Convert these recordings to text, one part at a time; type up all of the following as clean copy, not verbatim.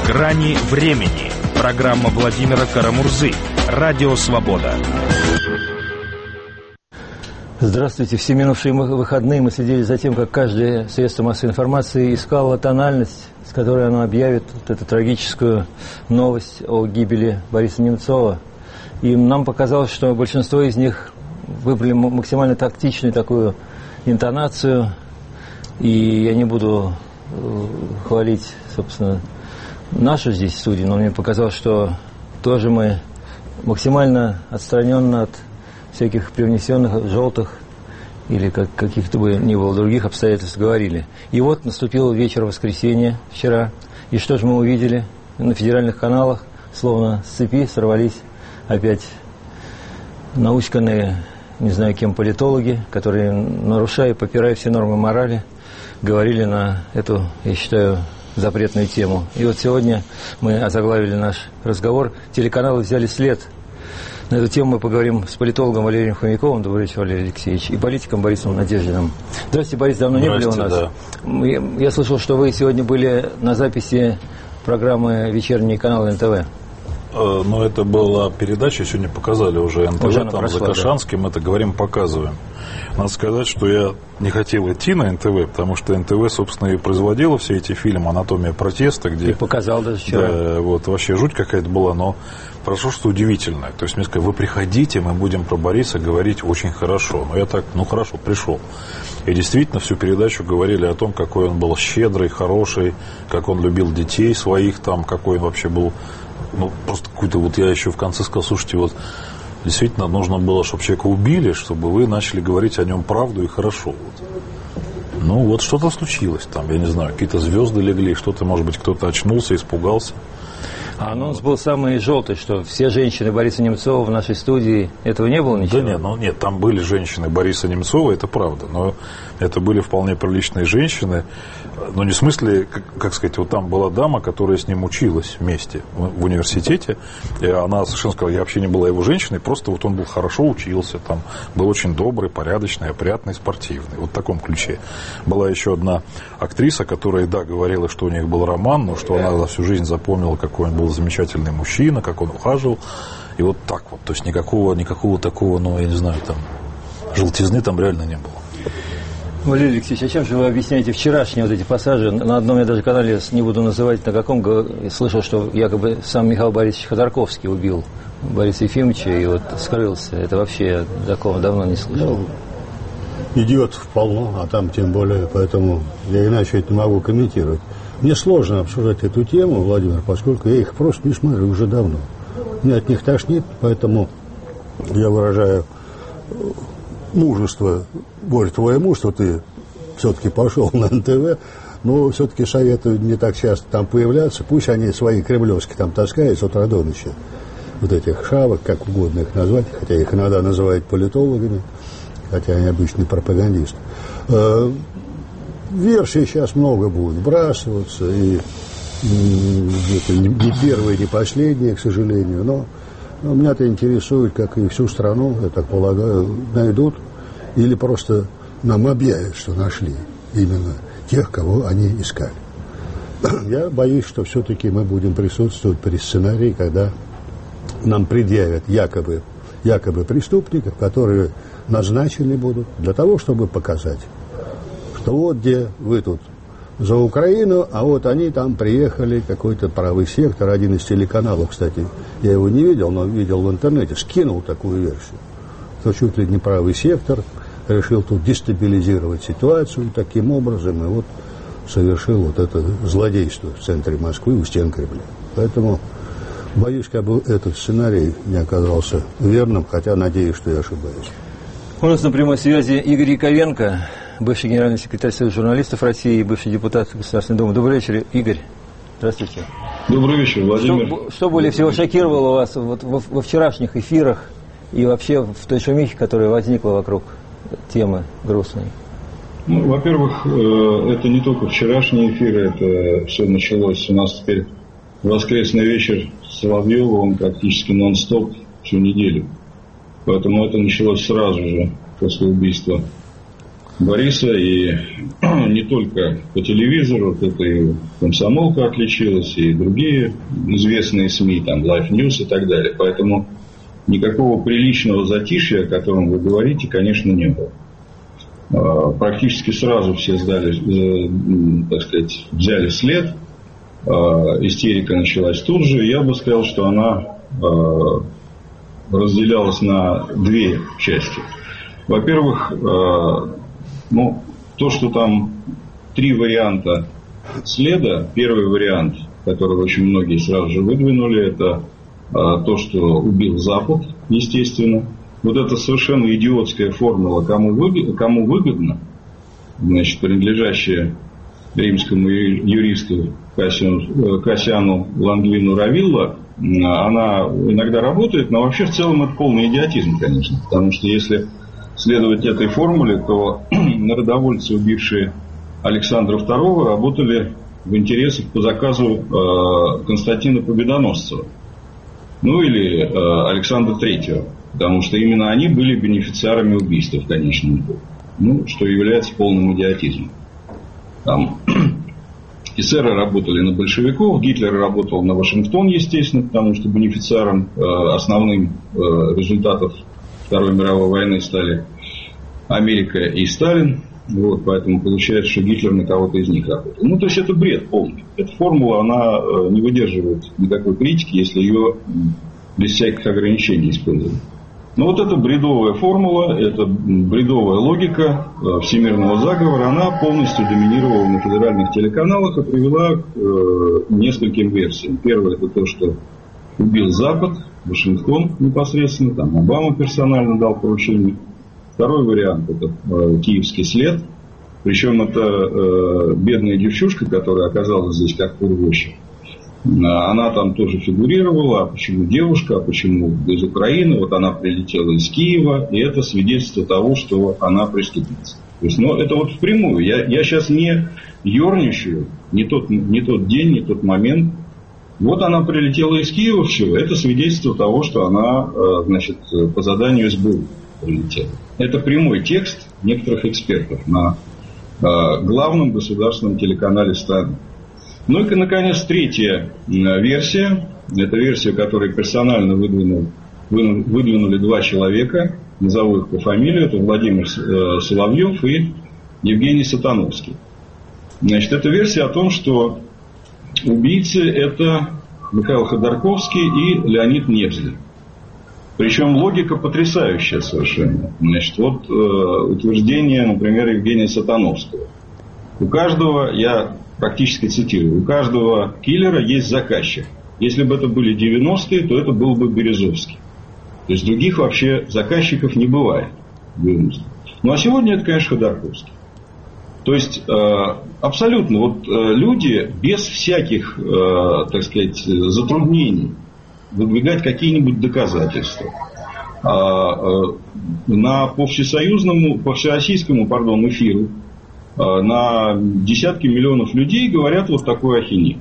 «Грани времени». Программа Владимира Карамурзы. Радио «Свобода». Здравствуйте. Все минувшие выходные мы следили за тем, как каждое средство массовой информации искало тональность, с которой оно объявит вот эту трагическую новость о гибели Бориса Немцова. И нам показалось, что большинство из них выбрали максимально тактичную такую интонацию. И я не буду хвалить, собственно, нашу здесь студию, но мне показалось, что тоже мы максимально отстраненно от всяких привнесенных желтых или каких-то бы ни было других обстоятельств говорили. И вот наступил вечер воскресенья вчера, и что же мы увидели на федеральных каналах? Словно с цепи сорвались опять научканные, не знаю кем, политологи, которые, нарушая, попирая все нормы морали, говорили на эту, я считаю, запретную тему. И вот сегодня мы озаглавили наш разговор. Телеканалы взяли след. На эту тему мы поговорим с политологом Валерием Хомяковым. Добрый вечер, Валерий Алексеевич. И политиком Борисом Надеждиным. Здравствуйте, Борис, давно не были у нас. Да. Я слышал, что вы сегодня были на записи программы «Вечерние каналы НТВ». Но это была передача, сегодня показали уже НТВ, уже там прошла, за Кашанским, да. Это говорим, показываем. Надо сказать, что я не хотел идти на НТВ, потому что НТВ, собственно, и производила все эти фильмы «Анатомия протеста», где... И показал даже вчера. Да, вот, вообще жуть какая-то была, но хорошо, что удивительно. То есть мне сказали, вы приходите, мы будем про Бориса говорить очень хорошо. Но я так, хорошо, пришел. И действительно всю передачу говорили о том, какой он был щедрый, хороший, как он любил детей своих, там, какой он вообще был... просто какой-то, я еще в конце сказал, слушайте, действительно нужно было, чтобы человека убили, чтобы вы начали говорить о нем правду и хорошо. Что-то случилось там, я не знаю, какие-то звезды легли, что-то, может быть, кто-то очнулся, испугался. А анонс был самый желтый, что все женщины Бориса Немцова в нашей студии, этого не было ничего? Да нет, там были женщины Бориса Немцова, это правда, но это были вполне приличные женщины, но не в смысле, как сказать, там была дама, которая с ним училась вместе в университете, и она совершенно сказала, я вообще не была его женщиной, просто он был хорошо учился, там, был очень добрый, порядочный, опрятный, спортивный, в таком ключе. Была еще одна актриса, которая, говорила, что у них был роман, но что она за всю жизнь запомнила, какой он был замечательный мужчина, как он ухаживал, и так то есть никакого такого, я не знаю, там, желтизны там реально не было. Валерий Алексеевич, а чем же вы объясняете вчерашние эти пассажи? На одном я даже канале, не буду называть, на каком, слышал, что якобы сам Михаил Борисович Ходорковский убил Бориса Ефимовича и скрылся. Это вообще я такого давно не слышал. Идиотов полно, а там тем более, поэтому я иначе это не могу комментировать. Мне сложно обсуждать эту тему, Владимир, поскольку я их просто не смотрю уже давно. Мне от них тошнит, поэтому я выражаю мужество, Борь, твое мужество, ты все-таки пошел на НТВ, но все-таки советую не так часто там появляться, пусть они свои кремлевские там таскают с утра до ночи, этих шавок, как угодно их назвать, хотя их иногда называют политологами, хотя они обычные пропагандисты. Версий сейчас много будет вбрасываться, и это не первые, не последние, к сожалению, но меня-то интересует, как и всю страну, я так полагаю, найдут или просто нам объявят, что нашли именно тех, кого они искали. Я боюсь, что все-таки мы будем присутствовать при сценарии, когда нам предъявят якобы преступников, которые назначены будут для того, чтобы показать, что где вы тут за Украину, а они там приехали, какой-то правый сектор, один из телеканалов, кстати, я его не видел, но видел в интернете, скинул такую версию, что чуть ли не правый сектор решил тут дестабилизировать ситуацию таким образом, и совершил это злодейство в центре Москвы, у стен Кремля. Поэтому боюсь, как бы этот сценарий не оказался верным, хотя надеюсь, что я ошибаюсь. У нас на прямой связи Игорь Яковенко, бывший генеральный секретарь Союза журналистов России и бывший депутат Государственной Думы. Добрый вечер, Игорь. Здравствуйте. Добрый вечер, Владимир. Что более всего шокировало вас во вчерашних эфирах и вообще в той шумихе, которая возникла вокруг темы грустной? Во-первых, это не только вчерашние эфиры, это все началось. У нас теперь воскресный вечер с Соловьевым, он практически нон-стоп всю неделю. Поэтому это началось сразу же после убийства Бориса, и не только по телевизору, вот это и «Комсомолка» отличилась, и другие известные СМИ, там, Life News и так далее. Поэтому никакого приличного затишья, о котором вы говорите, конечно, не было. Практически сразу все взяли след. Истерика началась тут же. Я бы сказал, что она разделялась на две части. Во-первых, то, что там 3 варианта следа. Первый вариант, который очень многие сразу же выдвинули, это то, что убил Запад, естественно. Вот это совершенно идиотская формула, кому выгодно, значит, принадлежащая римскому юристу Кассиану Лангвину Равилло, она иногда работает, но вообще в целом это полный идиотизм, конечно. Потому что если следовать этой формуле, то народовольцы, убившие Александра II, работали в интересах по заказу Константина Победоносцева. Или Александра III. Потому что именно они были бенефициарами убийства в конечном итоге. Что является полным идиотизмом. Там эсеры работали на большевиков, Гитлер работал на Вашингтон, естественно, потому что бенефициаром основным результатов Второй мировой войны стали Америка и Сталин. Поэтому получается, что Гитлер на кого-то из них работал. То есть это бред полный. Эта формула, она не выдерживает никакой критики, если ее без всяких ограничений использовать. Это бредовая формула, это бредовая логика всемирного заговора, она полностью доминировала на федеральных телеканалах и привела к нескольким версиям. Первое, это то, что убил Запад, Вашингтон непосредственно, там Обама персонально дал поручение. Второй вариант, это киевский след. Причем это бедная девчушка, которая оказалась здесь как пургощик. Она там тоже фигурировала. А почему девушка, а почему из Украины? Она прилетела из Киева. И это свидетельство того, что она преступница. То есть, это впрямую. Я сейчас не ерничаю. Не тот день, не тот момент. Она прилетела из Киева, все. Это свидетельство того, что она, по заданию СБУ прилетела. Это прямой текст некоторых экспертов на главном государственном телеканале страны. И, наконец, третья версия. Это версия, которую персонально выдвинули 2 человека. Назову их по фамилии. Это Владимир Соловьев и Евгений Сатановский. Это версия о том, что убийцы – это Михаил Ходорковский и Леонид Невзлин. Причем логика потрясающая совершенно. Утверждение, например, Евгения Сатановского. У каждого, я практически цитирую, у каждого киллера есть заказчик. Если бы это были 90-е, то это был бы Березовский. То есть других вообще заказчиков не бывает. А сегодня это, конечно, Ходорковский. То есть абсолютно люди без всяких, затруднений выдвигать какие-нибудь доказательства по всероссийскому эфиру на десятки миллионов людей говорят такую ахинею.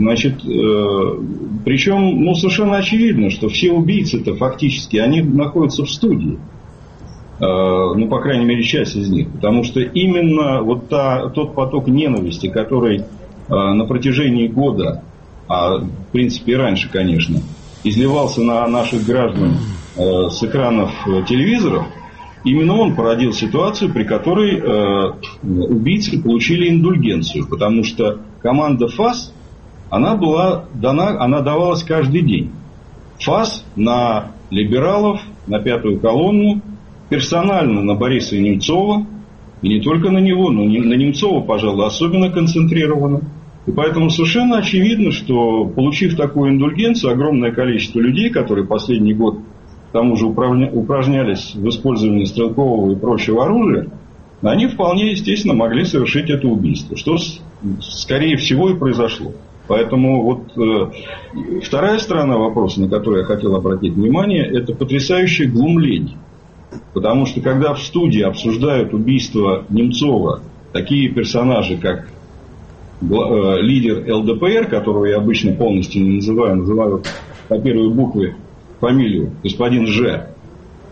Причем совершенно очевидно, что все убийцы-то фактически они находятся в студии. По крайней мере, часть из них. Потому что именно тот поток ненависти, который на протяжении года, а в принципе и раньше, конечно, изливался на наших граждан с экранов телевизоров, именно он породил ситуацию, при которой убийцы получили индульгенцию. Потому что команда ФАС, она давалась каждый день. ФАС на либералов, на пятую колонну, персонально на Бориса Немцова, и не только на него, но на Немцова, пожалуй, особенно концентрировано. И поэтому совершенно очевидно, что, получив такую индульгенцию, огромное количество людей, которые последний год к тому же упражнялись в использовании стрелкового и прочего оружия, они вполне естественно могли совершить это убийство, что скорее всего и произошло. Поэтому вторая сторона вопроса, на которую я хотел обратить внимание, это потрясающее глумление. Потому что когда в студии обсуждают убийство Немцова такие персонажи, как лидер ЛДПР, которого я обычно полностью не называю по первой букве фамилию, господин Ж.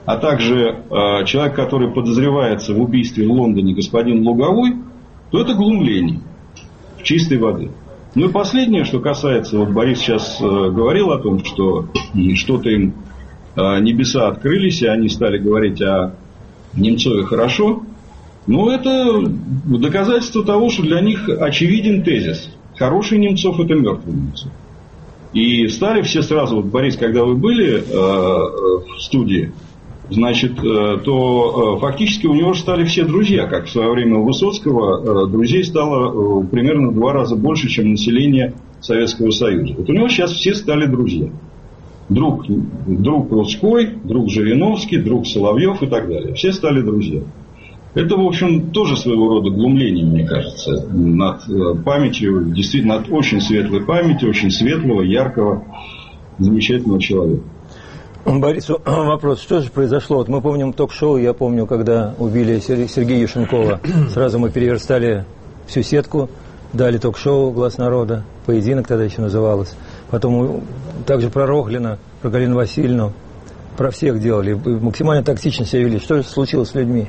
а также человек, который подозревается в убийстве в Лондоне, господин Луговой, то это глумление в чистой воде. Ну и последнее, что касается, вот Борис сейчас говорил о том, что что-то им небеса открылись, и они стали говорить о Немцове хорошо. Но это доказательство того, что для них очевиден тезис. Хороший Немцов – это мертвый Немцов. И стали все сразу, вот, Борис, когда вы были в студии, значит, то фактически у него же стали все друзья, как в свое время у Высоцкого друзей стало примерно в 2 раза больше, чем население Советского Союза. Вот у него сейчас все стали друзья. Друг Рудской, друг Жириновский, друг Соловьев и так далее. Все стали друзья. Это, в общем, тоже своего рода глумление, мне кажется, над памятью, действительно, над очень светлой памятью, очень светлого, яркого, замечательного человека. Борис, вопрос, что же произошло? Вот мы помним ток-шоу, я помню, когда убили Сергея Юшенкова, сразу мы переверстали всю сетку, дали ток-шоу «Глаз народа», «Поединок» тогда еще называлось, потом также про Рохлина, про Галину Васильевну, про всех делали, максимально тактично себя вели. Что же случилось с людьми?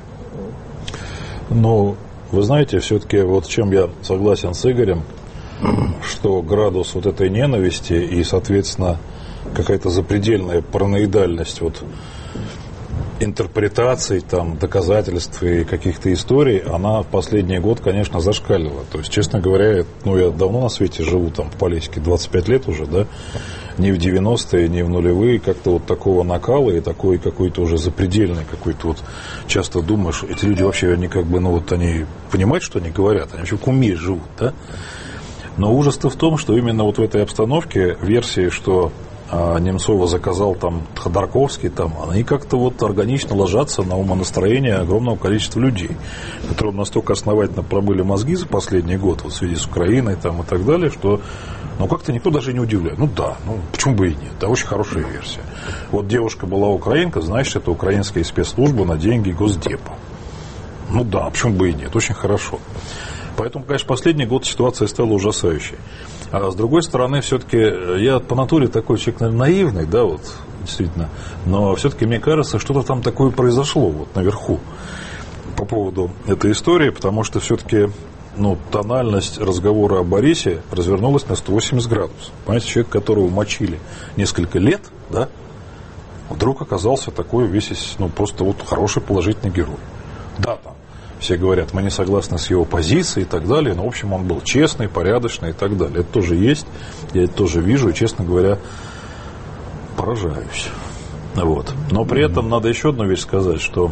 Ну, вы знаете, все-таки вот с чем я согласен с Игорем, что градус вот этой ненависти и, соответственно, какая-то запредельная параноидальность вот интерпретаций, там, доказательств и каких-то историй, она в последний год, конечно, зашкаливала. То есть, честно говоря, я давно на свете живу, там, в Полесье, 25 лет уже, да, ни в 90-е, ни в нулевые, как-то вот такого накала и такой какой-то уже запредельный какой-то вот, часто думаешь, эти люди вообще, они как бы, ну вот они понимают, что они говорят, они вообще в уме живут, да? Но ужас-то в том, что именно вот в этой обстановке версии, что Немцова заказал там Ходорковский, там, они как-то вот органично ложатся на умонастроение огромного количества людей, которым настолько основательно промыли мозги за последний год вот, в связи с Украиной там, и так далее, что ну, как-то никто даже не удивляет. Ну да, ну почему бы и нет, это очень хорошая версия. Вот девушка была украинка, значит, это украинская спецслужба на деньги Госдепа. Ну да, почему бы и нет, очень хорошо. Поэтому, конечно, последний год ситуация стала ужасающей. А с другой стороны, все-таки я по натуре такой человек, наверное, наивный, да, вот, действительно. Но все-таки мне кажется, что-то там такое произошло вот наверху по поводу этой истории, потому что все-таки, ну, тональность разговора о Борисе развернулась на 180 градусов. Понимаете, человек, которого мочили несколько лет, да, вдруг оказался такой весь, ну, просто вот хороший положительный герой. Да, там. Все говорят, мы не согласны с его позицией и так далее, но, в общем, он был честный, порядочный и так далее. Это тоже есть, я это тоже вижу и, честно говоря, поражаюсь. Вот. Но при этом надо еще одну вещь сказать, что,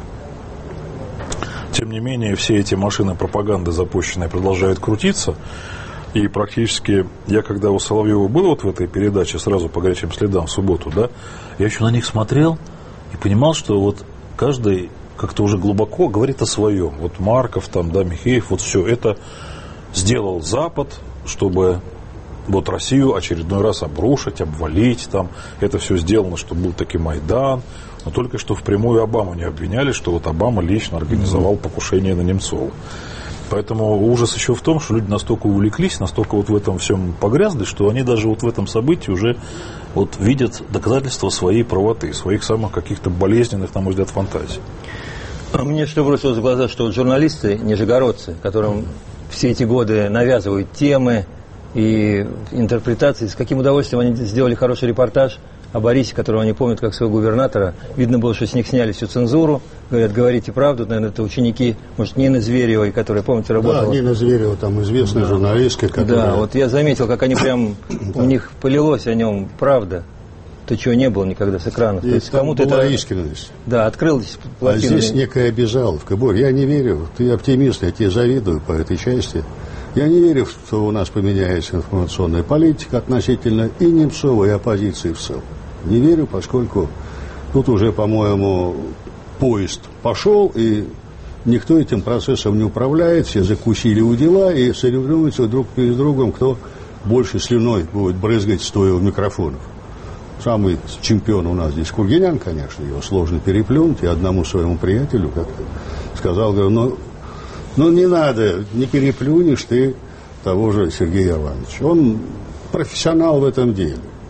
тем не менее, все эти машины пропаганды запущенные продолжают крутиться, и практически, я когда у Соловьева был вот в этой передаче сразу по горячим следам в субботу, да, я еще на них смотрел и понимал, что вот каждый как-то уже глубоко говорит о своем. Вот Марков, там, да, Михеев, вот все это сделал Запад, чтобы вот Россию очередной раз обрушить, обвалить, там, это все сделано, чтобы был таки Майдан, но только что впрямую Обаму не обвиняли, что вот Обама лично организовал покушение на Немцова. Поэтому ужас еще в том, что люди настолько увлеклись, настолько вот в этом всем погрязли, что они даже вот в этом событии уже вот видят доказательства своей правоты, своих самых каких-то болезненных, на мой взгляд, фантазий. Мне что бросилось в глаза, что вот журналисты, нижегородцы, которым все эти годы навязывают темы и интерпретации, с каким удовольствием они сделали хороший репортаж о Борисе, которого они помнят как своего губернатора. Видно было, что с них сняли всю цензуру. Говорят, говорите правду. Наверное, это ученики, может, Нины Зверевой, которая, помните, работала. Да, Нина Зверева, там известная журналистка. Которая... Да, вот я заметил, как они прям, у них полилось о нем правда. То, чего не было никогда с экранов. То есть кому-то это искренность. Да, открылась плотина. А здесь некая обязаловка. Борь, я не верю, ты оптимист, я тебе завидую по этой части. Я не верю, что у нас поменяется информационная политика относительно и Немцова, и оппозиции в целом. Не верю, поскольку тут уже, по-моему, поезд пошел, и никто этим процессом не управляет, все закусили у дела и соревнуются друг перед другом, кто больше слюной будет брызгать, стоя у микрофонов. Самый чемпион у нас здесь Кургинян, конечно, его сложно переплюнуть. И одному своему приятелю как-то сказал, говорю, ну не надо, не переплюнешь ты того же Сергея Ивановича. Он профессионал в этом деле.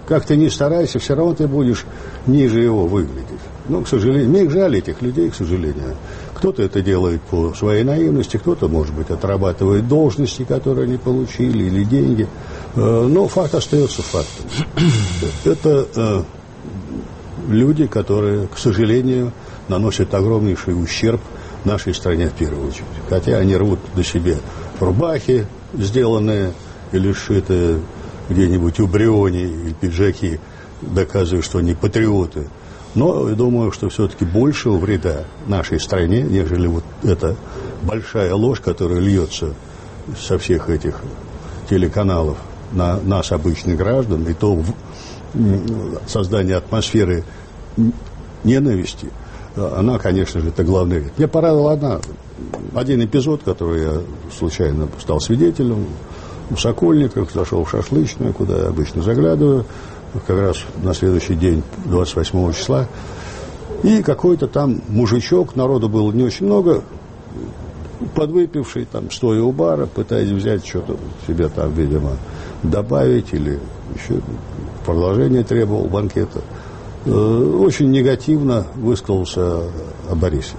как ты ни старайся, все равно ты будешь ниже его выглядеть. Ну, к сожалению, мне их жаль, этих людей, к сожалению. Кто-то это делает по своей наивности, кто-то, может быть, отрабатывает должности, которые они получили, или деньги. Но факт остается фактом. Это люди, которые, к сожалению, наносят огромнейший ущерб нашей стране в первую очередь. Хотя они рвут на себе рубахи, сделанные или сшитые где-нибудь у Бриони, или пиджаки, доказывая, что они патриоты. Но я думаю, что все-таки большего вреда нашей стране, нежели вот эта большая ложь, которая льется со всех этих телеканалов на нас, обычных граждан, и то создание атмосферы ненависти, она, конечно же, это главное. Мне порадовал один эпизод, который я случайно стал свидетелем. У Сокольников зашел в шашлычную, куда я обычно заглядываю, как раз на следующий день, 28 числа. И какой-то там мужичок, народу было не очень много, подвыпивший, там, стоя у бара, пытаясь взять что-то себе там, видимо, добавить или еще продолжение требовал банкета, очень негативно высказался о Борисе.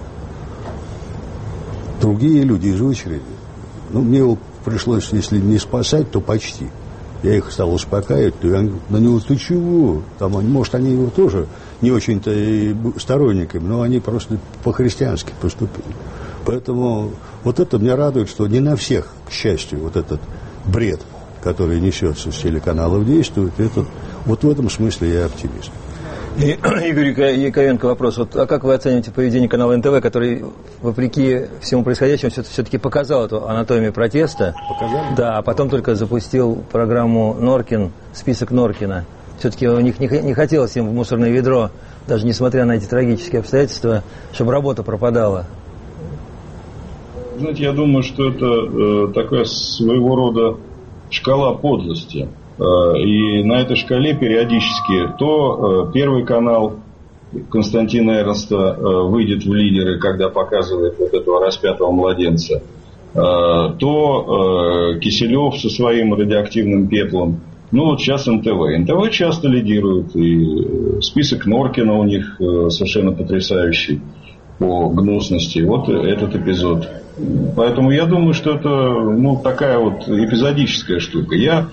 Другие люди из очереди, мне его пришлось, если не спасать, то почти. Я их стал успокаивать, то я на него, ты чего? Там, может, они его тоже не очень-то и сторонниками, но они просто по-христиански поступили. Поэтому вот это меня радует, что не на всех, к счастью, вот этот бред, который несется с телеканалов, действует. Вот в этом смысле я оптимист. И, Игорь Яковенко, вопрос. Вот, а как вы оцениваете поведение канала НТВ, который, вопреки всему происходящему, все-таки показал эту анатомию протеста? Показали? Да, а потом только запустил программу «Норкин», список Норкина. Все-таки у них не хотелось им в мусорное ведро, даже несмотря на эти трагические обстоятельства, чтобы работа пропадала. Знаете, я думаю, что это такая своего рода шкала подлости. И на этой шкале периодически то Первый канал Константина Эрнста выйдет в лидеры, когда показывает вот этого распятого младенца, то Киселев со своим радиоактивным пеплом. Вот сейчас НТВ. НТВ часто лидирует, и список Норкина у них совершенно потрясающий по гнусности. Вот этот эпизод. Поэтому я думаю, что это такая вот эпизодическая штука. Я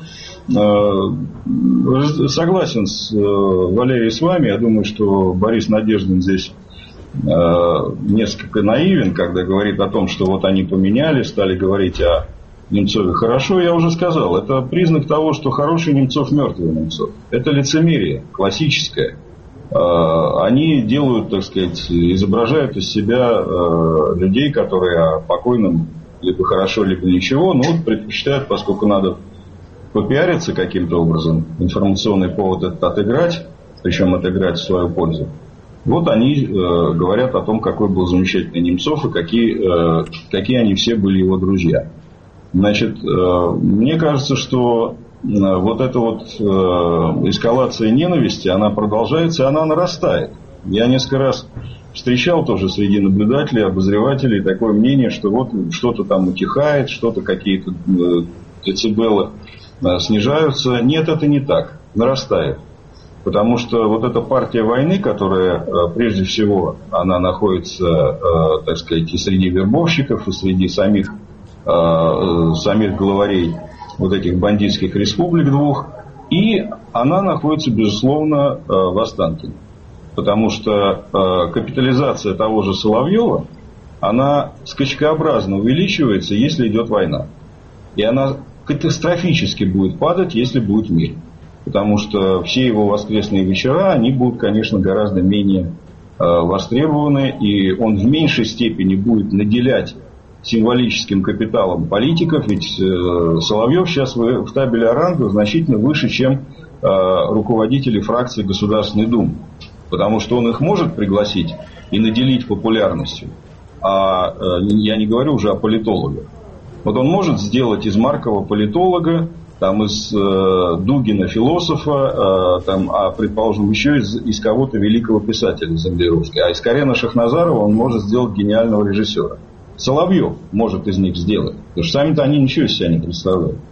согласен Валерий с вами. Я думаю, что Борис Надеждин здесь несколько наивен, когда говорит о том, что вот они поменяли, стали говорить о Немцове хорошо. Я уже сказал, это признак того, что хороший Немцов, мертвый Немцов. Это лицемерие классическое. Они делают, так сказать, изображают из себя людей, которые о покойном либо хорошо, либо ничего, но предпочитают, поскольку надо попиариться каким-то образом, информационный повод этот отыграть, причем отыграть в свою пользу. Вот они говорят о том, какой был замечательный Немцов и какие они все были его друзья. Значит, мне кажется, что вот эта вот эскалация ненависти, она продолжается, она нарастает. Я несколько раз встречал тоже среди наблюдателей, обозревателей такое мнение, что вот что-то там утихает, что-то какие-то децибелы снижаются. Нет, это не так. Нарастает. Потому что вот эта партия войны, которая прежде всего, она находится, так сказать, и среди вербовщиков, и среди самих главарей вот этих бандитских республик двух, и она находится, безусловно, в Останкино. Потому что капитализация того же Соловьева, она скачкообразно увеличивается, если идет война. И она катастрофически будет падать, если будет мир. Потому что все его воскресные вечера, они будут, конечно, гораздо менее востребованы, и он в меньшей степени будет наделять символическим капиталом политиков, ведь Соловьев сейчас в табеле о рангах значительно выше, чем руководители фракции Государственной Думы. Потому что он их может пригласить и наделить популярностью. А я не говорю уже о политологах. Вот он может сделать из Маркова политолога, там, из Дугина философа, там, а, предположим, еще из кого-то великого писателя Землерусского. А из Карена Шахназарова он может сделать гениального режиссера. Соловьев может из них сделать. Потому что сами-то они ничего из себя не представляют.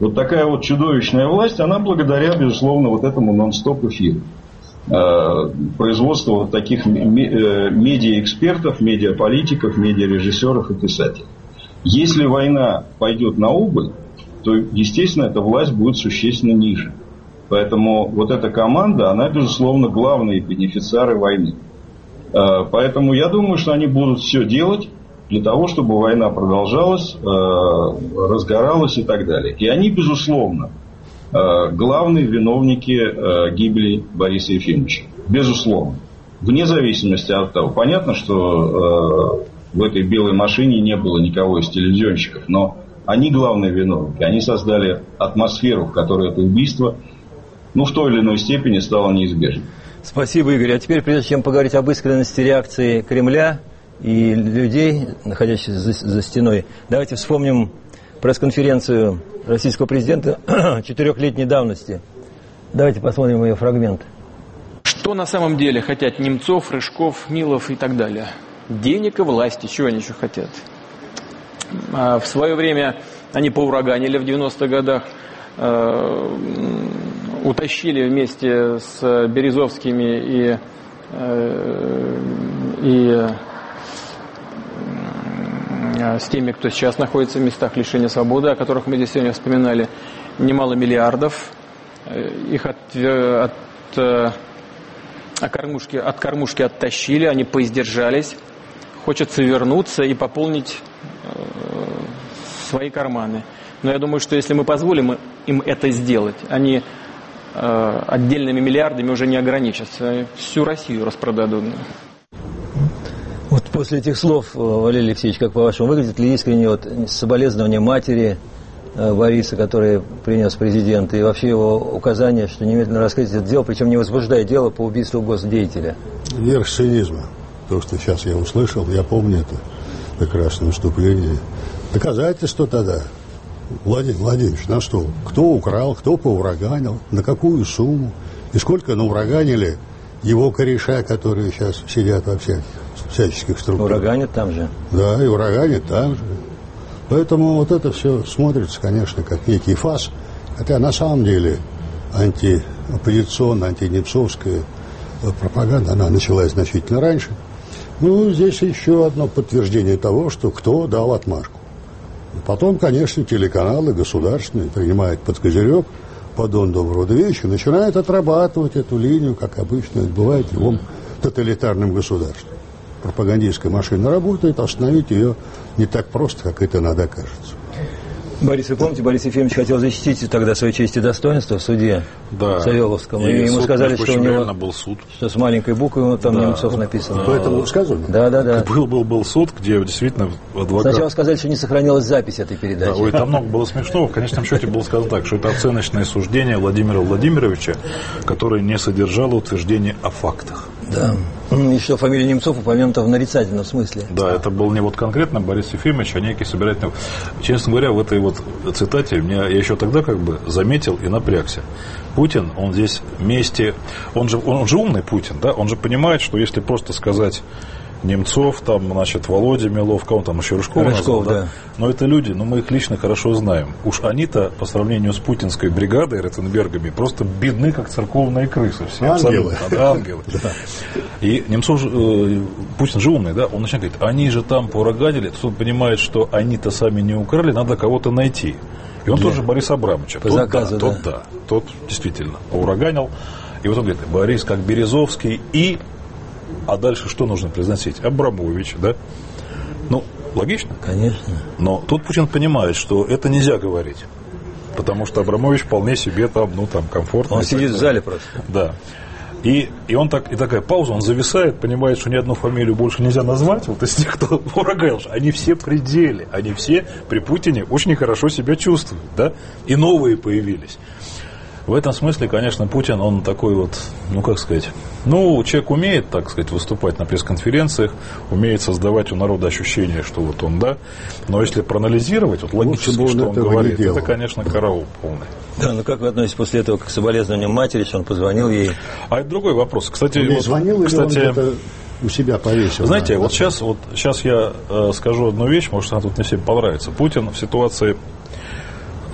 Вот такая вот чудовищная власть, она благодаря, безусловно, вот этому нон-стоп эфиру. Производство вот таких медиаэкспертов, медиаполитиков, медиарежиссеров и писателей. Если война пойдет на убыль, то, естественно, эта власть будет существенно ниже. Поэтому вот эта команда, она, безусловно, главные бенефициары войны. Поэтому я думаю, что они будут все делать для того, чтобы война продолжалась, разгоралась и так далее. И они, безусловно, главные виновники гибели Бориса Ефимовича. Безусловно. Вне зависимости от того. Понятно, что в этой белой машине не было никого из телевизионщиков, но они главные виновники. Они создали атмосферу, в которой это убийство, в той или иной степени стало неизбежным. Спасибо, Игорь. А теперь, прежде чем поговорить об искренности реакции Кремля и людей, находящихся за стеной, давайте вспомним пресс-конференцию российского президента 4-летней давности. Давайте посмотрим ее фрагмент. Что на самом деле хотят Немцов, Рыжков, Милов и так далее? Денег и власти. Чего они еще хотят? В свое время они поураганили в 90-х годах, утащили вместе с Березовскими и с теми, кто сейчас находится в местах лишения свободы, о которых мы здесь сегодня вспоминали, немало миллиардов. Их от кормушки оттащили, они поиздержались. Хочется вернуться и пополнить свои карманы. Но я думаю, что если мы позволим им это сделать, они отдельными миллиардами уже не ограничатся. Всю Россию распродадут. Вот после этих слов, Валерий Алексеевич, как по-вашему, выглядит ли искренне соболезнование матери Бориса, который принес президент, и вообще его указание, что немедленно раскрыть это дело, причем не возбуждая дело по убийству госдеятеля? Верх цинизма. То, что сейчас я услышал, я помню это прекрасное выступление. Доказательства тогда. Владимир Владимирович, на что? Кто украл, кто поураганил, на какую сумму, и сколько ураганили его кореша, которые сейчас сидят во всяческих структурах. Ураганят там же. Да, и ураганят там же. Поэтому вот это все смотрится, конечно, как некий фарс, хотя на самом деле антиоппозиционная, антинемцовская пропаганда, она началась значительно раньше. Здесь еще одно подтверждение того, что кто дал отмашку. Потом, конечно, телеканалы государственные принимают под козырек, подон доброго вечера, начинают отрабатывать эту линию, как обычно это бывает в любом тоталитарном государстве. Пропагандистская машина работает, остановить ее не так просто, как это иногда кажется. Борис, вы помните, Борис Ефимович хотел защитить тогда свою честь и достоинство в суде Савеловском. И ему сказали, что у него был суд. Что с маленькой буквы там Немцов написано. Поэтому сказано. Да. Был суд, где действительно адвокат... Сначала сказали, что не сохранилась запись этой передачи. Да, там много было смешного. В конечном счете было сказано так, что это оценочное суждение Владимира Владимировича, которое не содержало утверждения о фактах. Да. И что фамилия Немцов упомянута в нарицательном смысле. Да, это был не конкретно Борис Ефимович, а некий собирательный... Честно говоря, в этой цитате я еще тогда заметил и напрягся. Путин, он здесь вместе... Он же умный Путин, да? Он же понимает, что если просто сказать Немцов, Володя Милов, кого там еще Рыжков назвал, да? Но это люди, мы их лично хорошо знаем. Уж они-то, по сравнению с путинской бригадой, Ротенбергами, просто бедны, как церковные крысы. Все, ангелы. Ангелы. И Немцов, Путин же умный, да? Он начинает говорить, они же там поураганили. Тут он понимает, что они-то сами не украли, надо кого-то найти. И он тоже Бориса Абрамовича. Тот действительно поураганил. И вот он говорит, Борис как Березовский А дальше что нужно произносить? Абрамович, да? Логично? Конечно. Но тут Путин понимает, что это нельзя говорить. Потому что Абрамович вполне себе комфортно. Он сидит в зале просто. Да. И такая пауза, он зависает, понимает, что ни одну фамилию больше нельзя назвать. Вот из тех, кто ураганил, они все при деле. Они все при Путине очень хорошо себя чувствуют, да? И новые появились. В этом смысле, конечно, Путин, он такой человек умеет, выступать на пресс-конференциях, умеет создавать у народа ощущение, что он, да, но если проанализировать, логически, что он говорит, это, конечно, караул полный. Да, как вы относитесь после этого к соболезнованиям матери, что он позвонил ей? А это другой вопрос. Кстати, он звонил, или он где-то у себя повесил? Знаете, сейчас я скажу одну вещь, может, она тут не всем понравится. Путин в ситуации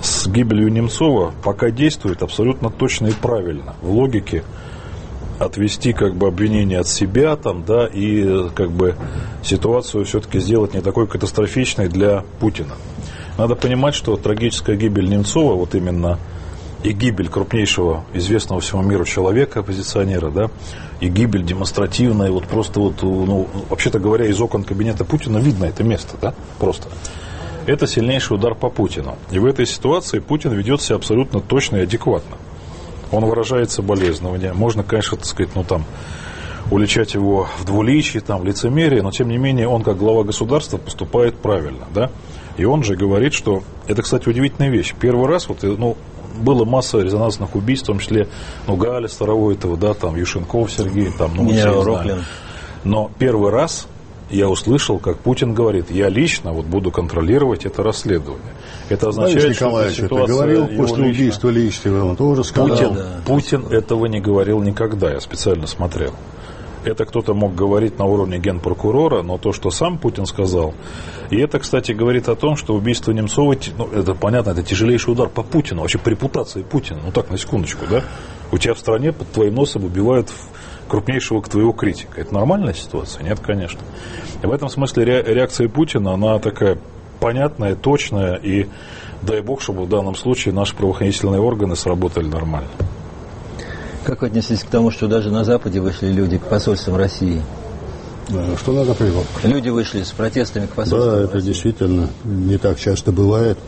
с гибелью Немцова пока действует абсолютно точно и правильно. В логике отвести как бы обвинение от себя там, да, и как бы ситуацию все-таки сделать не такой катастрофичной для Путина. Надо понимать, что трагическая гибель Немцова, вот именно и гибель крупнейшего известного всему миру человека, оппозиционера, да, и гибель демонстративная, вот просто вот, ну, вообще-то говоря, из окон кабинета Путина видно это место, да, просто. Это сильнейший удар по Путину. И в этой ситуации Путин ведет себя абсолютно точно и адекватно. Он выражает соболезнования. Можно, конечно, так сказать, ну там, уличать его в двуличии, там, в лицемерии, но тем не менее он, как глава государства, поступает правильно, да. И он же говорит, что это, кстати, удивительная вещь. Первый раз, вот, ну, было масса резонансных убийств, в том числе, ну, Галя Старовойтова, да, там, Юшенков Сергей, там, ну, мы все знаем. Но первый раз я услышал, как Путин говорит, я лично вот буду контролировать это расследование. Это означает, что ситуация говорил после убийства Личного, он тоже сказал. Путин этого не говорил никогда, я специально смотрел. Это кто-то мог говорить на уровне генпрокурора, но то, что сам Путин сказал, и это, кстати, говорит о том, что убийство Немцова, ну, это понятно, это тяжелейший удар по Путину, вообще по репутации Путина. Ну так, на секундочку, да? У тебя в стране под твоим носом убивают крупнейшего твоего критика. Это нормальная ситуация? Нет, конечно. И в этом смысле реакция Путина, она такая понятная, точная, и дай бог, чтобы в данном случае наши правоохранительные органы сработали нормально. Как вы отнеслись к тому, что даже на Западе вышли люди к посольствам России? Что на Западе? Люди вышли с протестами к посольствам России. Да, это действительно не так часто бывает.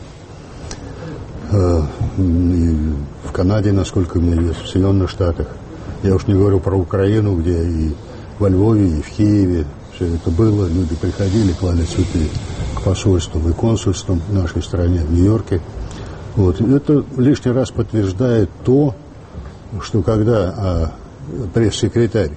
В Канаде, насколько мне известно, в Соединенных Штатах. Я уж не говорю про Украину, где и во Львове, и в Киеве все это было. Люди приходили, клали цветы к посольствам и консульствам в нашей стране, в Нью-Йорке. Вот. Это лишний раз подтверждает то, что когда пресс-секретарь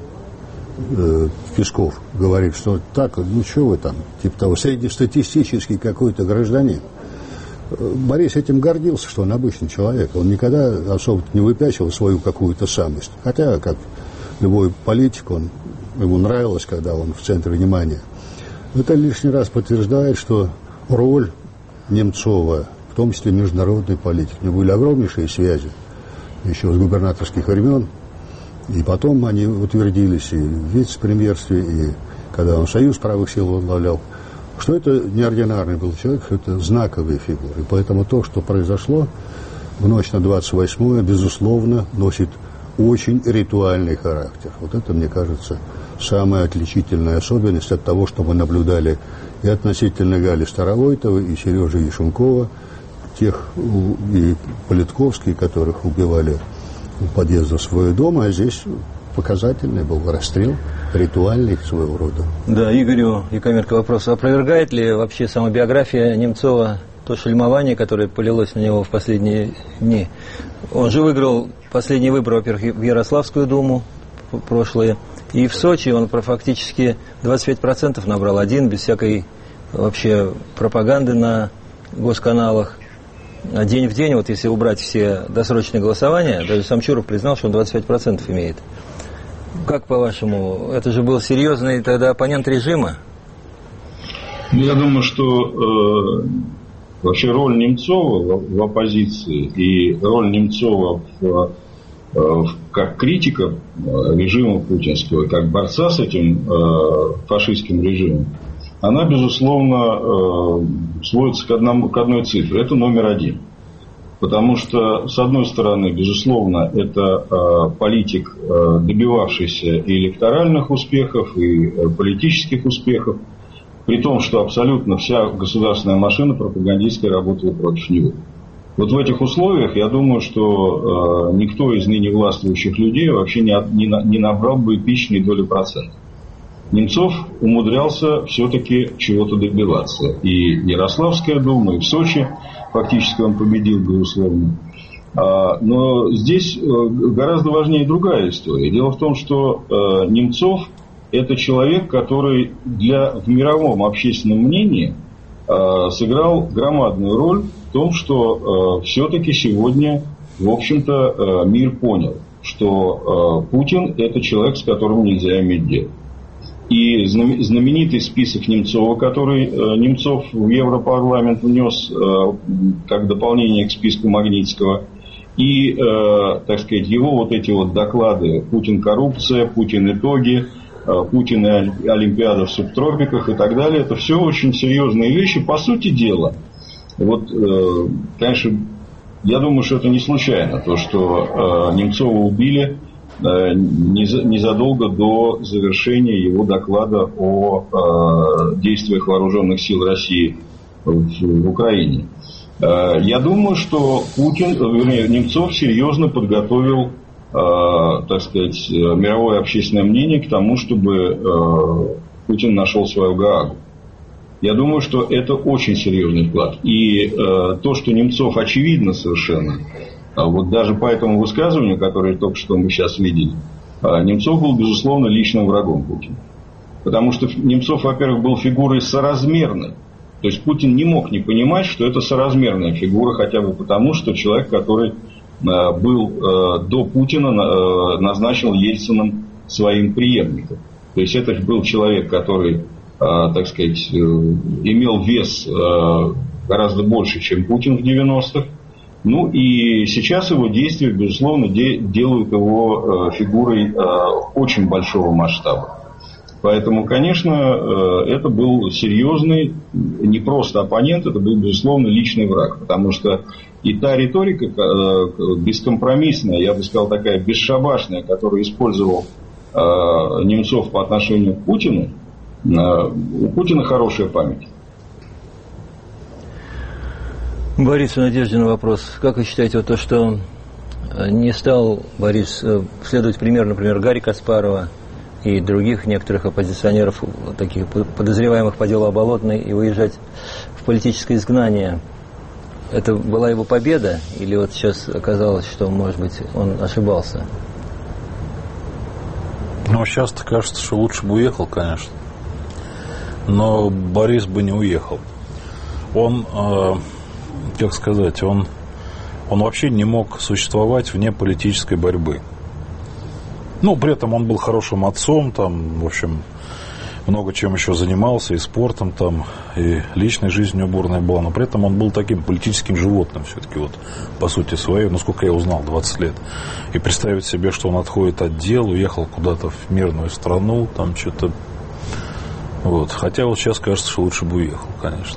Песков говорит, что так, ну что вы там, типа того, среднестатистический какой-то гражданин. Борис этим гордился, что он обычный человек. Он никогда особо не выпячивал свою какую-то самость. Хотя, как любой политик, ему нравилось, когда он в центре внимания. Это лишний раз подтверждает, что роль Немцова, в том числе международной политики, у него были огромнейшие связи еще с губернаторских времен, и потом они утвердились и в вице-премьерстве, и когда он Союз правых сил возглавлял, что это неординарный был человек, это знаковые фигуры. И поэтому то, что произошло в ночь на 28-е, безусловно, носит очень ритуальный характер. Вот это, мне кажется, самая отличительная особенность от того, что мы наблюдали и относительно Гали Старовойтовой, и Сережи Яшункова, тех и Политковских, которых убивали у подъезда своего дома, а здесь показательный был расстрел, ритуальный своего рода. Да, Игорю Якоменко вопрос. Опровергает ли вообще сама биография Немцова то шельмование, которое полилось на него в последние дни? Он же выиграл последние выборы, во-первых, в Ярославскую думу прошлые, и в Сочи он фактически 25% набрал, один, без всякой вообще пропаганды на госканалах. День в день, вот если убрать все досрочные голосования, даже Самчуров признал, что он 25% имеет. Как по-вашему, это же был серьезный тогда оппонент режима? Я думаю, что вообще роль Немцова в оппозиции и роль Немцова как критика режима путинского, как борца с этим фашистским режимом, она, безусловно, сводится к одной цифре. Это номер один. Потому что, с одной стороны, безусловно, это политик, добивавшийся и электоральных успехов, и политических успехов, при том, что абсолютно вся государственная машина пропагандистская работала против него. Вот в этих условиях, я думаю, что никто из ныне властвующих людей вообще не набрал бы эпичной доли процента. Немцов умудрялся все-таки чего-то добиваться. И Ярославская дума, и в Сочи фактически он победил, безусловно. Но здесь гораздо важнее другая история. Дело в том, что Немцов – это человек, который в мировом общественном мнении сыграл громадную роль в том, что все-таки сегодня, в общем-то, мир понял, что Путин – это человек, с которым нельзя иметь дело. И знаменитый список Немцова, который Немцов в Европарламент внес как дополнение к списку Магнитского, и, так сказать, его вот эти вот доклады «Путин коррупция», «Путин итоги», «Путин и Олимпиада в субтропиках» и так далее, это все очень серьезные вещи. По сути дела, вот, конечно, я думаю, что это не случайно, то, что Немцова убили незадолго до завершения его доклада о действиях вооруженных сил России в Украине. Я думаю, что Немцов серьезно подготовил, так сказать, мировое общественное мнение к тому, чтобы Путин нашел свою Гаагу. Я думаю, что это очень серьезный вклад. И то, что Немцов очевидно совершенно, вот даже по этому высказыванию, которое только что мы сейчас видели, Немцов был, безусловно, личным врагом Путина. Потому что Немцов, во-первых, был фигурой соразмерной. То есть Путин не мог не понимать, что это соразмерная фигура, хотя бы потому, что человек, который был до Путина, назначил Ельциным своим преемником. То есть это был человек, который, так сказать, имел вес гораздо больше, чем Путин в 90-х. Ну и сейчас его действия, безусловно, делают его фигурой очень большого масштаба. Поэтому, конечно, это был серьезный, не просто оппонент, это был, безусловно, личный враг. Потому что и та риторика бескомпромиссная, я бы сказал, такая бесшабашная, которую использовал Немцов по отношению к Путину, у Путина хорошая память. Борису Надеждину вопрос. Как вы считаете, вот то, что не стал Борис следовать примеру, например, Гарри Каспарова и других некоторых оппозиционеров, таких подозреваемых по делу Болотной, и выезжать в политическое изгнание, это была его победа? Или вот сейчас оказалось, что, может быть, он ошибался? Ну, сейчас-то кажется, что лучше бы уехал, конечно. Но Борис бы не уехал. Он... как сказать, он вообще не мог существовать вне политической борьбы. Ну, при этом он был хорошим отцом, там, в общем, много чем еще занимался, и спортом, там, и личной жизнью бурной была, но при этом он был таким политическим животным все-таки, вот, по сути своей, ну, сколько я узнал, 20 лет. И представить себе, что он отходит от дел, уехал куда-то в мирную страну, там, что-то, вот. Хотя вот сейчас кажется, что лучше бы уехал, конечно.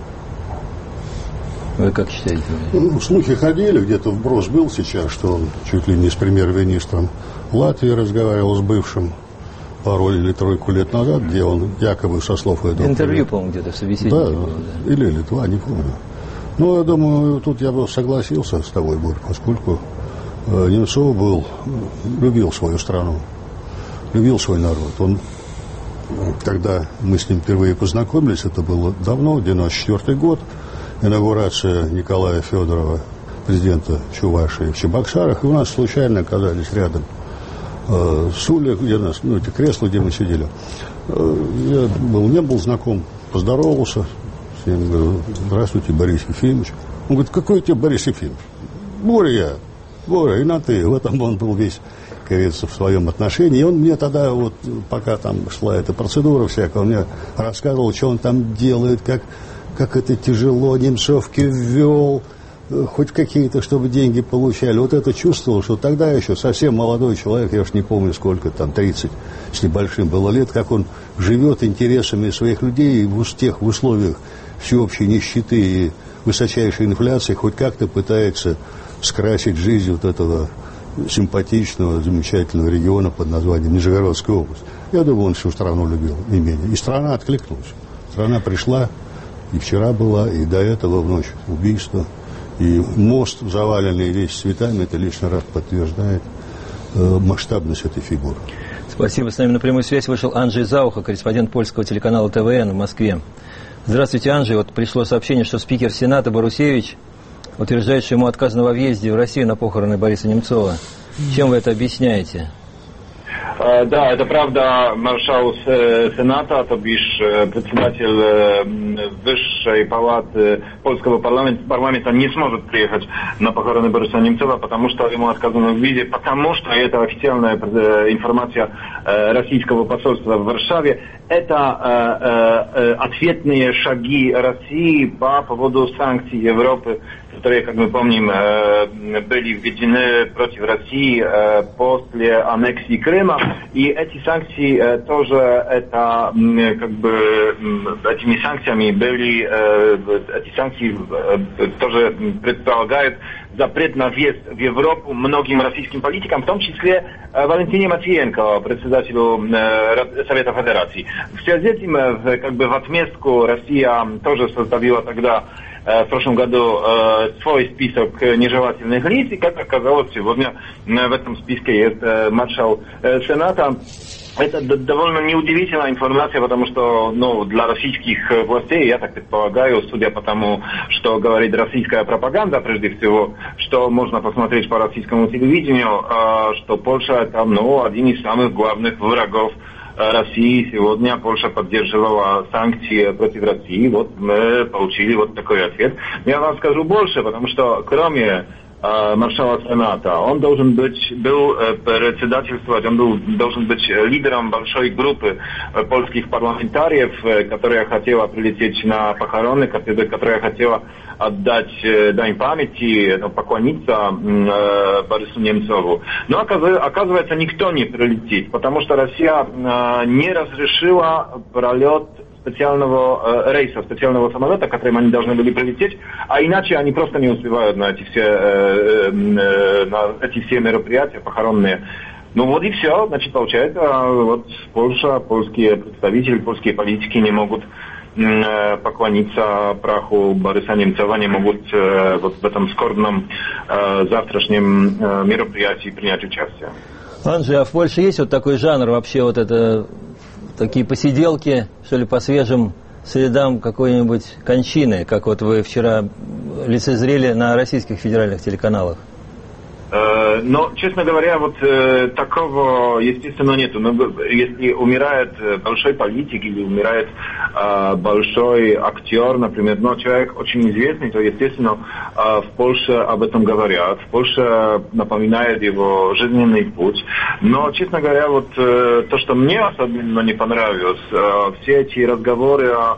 Вы как считаете? Ну, слухи ходили, где-то вброс был сейчас, что он чуть ли не с премьер-министром Латвии разговаривал с бывшим пару или тройку лет назад, где он якобы со слов этого... Интервью, по-моему, где-то в собеседнике. Да, было, да. Или Литва, не помню. Ну, я думаю, тут я бы согласился с тобой, Борь, поскольку Немцов любил свою страну, любил свой народ. Он, когда мы с ним впервые познакомились, это было давно, 94-й год, инаугурация Николая Федорова, президента Чувашии, в Чебоксарах, и у нас случайно оказались рядом стулья, где нас, ну, эти кресла, где мы сидели. Я не был знаком, поздоровался с ним, говорю: здравствуйте, Борис Ефимович. Он говорит: какой тебе Борис Ефимович? Боря, и на ты. В этом он был весь, как говорится, в своем отношении. И он мне тогда, вот, пока там шла эта процедура всякая, он мне рассказывал, что он там делает, как это тяжело, Немцовки ввел, хоть какие-то, чтобы деньги получали. Вот это чувствовал, что тогда еще совсем молодой человек, я уж не помню, сколько там, 30 с небольшим было лет, как он живет интересами своих людей и в условиях всеобщей нищеты и высочайшей инфляции хоть как-то пытается скрасить жизнь вот этого симпатичного, замечательного региона под названием Нижегородская область. Я думаю, он всю страну любил не менее. И страна откликнулась. Страна пришла, и вчера была, и до этого в ночь убийства. И мост, заваленный весь цветами, это лишний раз подтверждает масштабность этой фигуры. Спасибо. С нами на прямую связь вышел Анджей Зауха, корреспондент польского телеканала ТВН в Москве. Здравствуйте, Анджей. Вот пришло сообщение, что спикер Сената Борусевич утверждает, что ему отказано во въезде в Россию на похороны Бориса Немцова. Чем вы это объясняете? Да, это правда, маршал Сената, то бишь председатель Высшей палаты польского парламента не сможет приехать на похороны Бориса Немцова, потому что ему отказано в визе, потому что это официальная информация российского посольства в Варшаве. Это ответные шаги России по поводу санкций Европы, которые, как мы помним, были введены против России после аннексии Крыма. И эти санкции тоже, это как бы этими санкциями были, эти санкции тоже предполагают запрет на въезд в Европу многим российским политикам, в том числе Валентине Матвиенко, председателю Совета Федерации. В связи с этим, как бы в отместку, Россия тоже составила тогда в прошлом году свой список нежелательных лиц, и, как оказалось, сегодня в этом списке есть маршал Сената. Это довольно неудивительная информация, потому что, для российских властей, я так предполагаю, судя по тому, что говорит российская пропаганда, прежде всего, что можно посмотреть по российскому телевидению, что Польша это, один из самых главных врагов России. Сегодня Польша поддерживала санкции против России. Вот мы получили вот такой ответ. Я вам скажу больше, потому что кроме маршала Сената, он должен был председательствовать, он должен быть лидером большой группы польских парламентариев, которая хотела прилететь на похороны, которая хотела отдать дань памяти, поклониться Борису Немцову. Но оказывается, никто не прилетит, потому что Россия не разрешила пролет специального рейса, специального самолета, которым они должны были прилететь, а иначе они просто не успевают на эти все мероприятия похоронные. Вот и все. Значит, получается, вот Польша, польские представители, польские политики не могут поклониться праху Бориса Немцова, не могут вот в этом скорбном завтрашнем мероприятии принять участие. Анджей, а в Польше есть вот такой жанр вообще, вот это такие посиделки, что ли, по свежим следам какой-нибудь кончины, как вот вы вчера лицезрели на российских федеральных телеканалах? Но, честно говоря, вот такого, естественно, нету. Но если умирает большой политик или умирает большой актер, например, человек очень известный, то, естественно, в Польше об этом говорят. В Польше напоминает его жизненный путь. Но, честно говоря, вот то, что мне особенно не понравилось, все эти разговоры о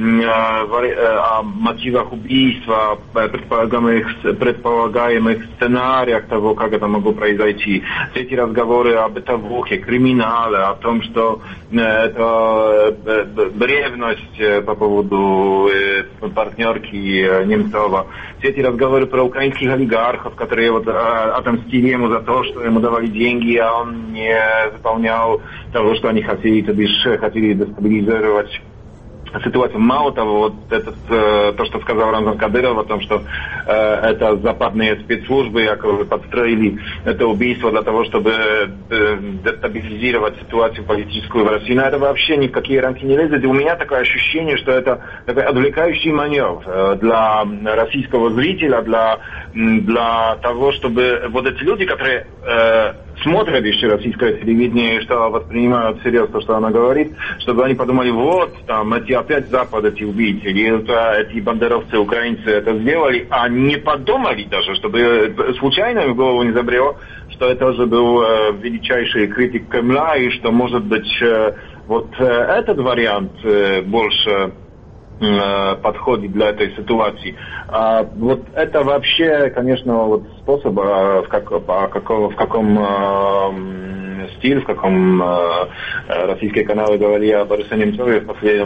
мотивах убийства, предполагаемых сценариях того, как это могло произойти. Все эти разговоры о бытовухе, криминале, о том, что это ревность по поводу партнерки Немцова. Все эти разговоры про украинских олигархов, которые вот отомстили ему за то, что ему давали деньги, а он не выполнял того, что они хотели, то бишь хотели дестабилизировать ситуацию. Мало того, вот то, что сказал Рамзан Кадыров о том, что это западные спецслужбы якобы подстроили это убийство для того, чтобы дестабилизировать ситуацию политическую в России. Но это вообще ни в какие рамки не лезет. И у меня такое ощущение, что это такой отвлекающий маневр для российского зрителя, для того, чтобы вот эти люди, которые смотрят еще российское телевидение, что воспринимают всерьез то, что она говорит, чтобы они подумали, вот, там, эти опять Запад, эти убийцы, или эти бандеровцы, украинцы это сделали, а не подумали даже, чтобы случайно в голову не забрело, что это уже был величайший критик Кремля, и что, может быть, вот этот вариант больше подходит для этой ситуации. Вот это вообще, конечно, вот способ, в каком стиле, в каком российские каналы говорили о Борисе Немцове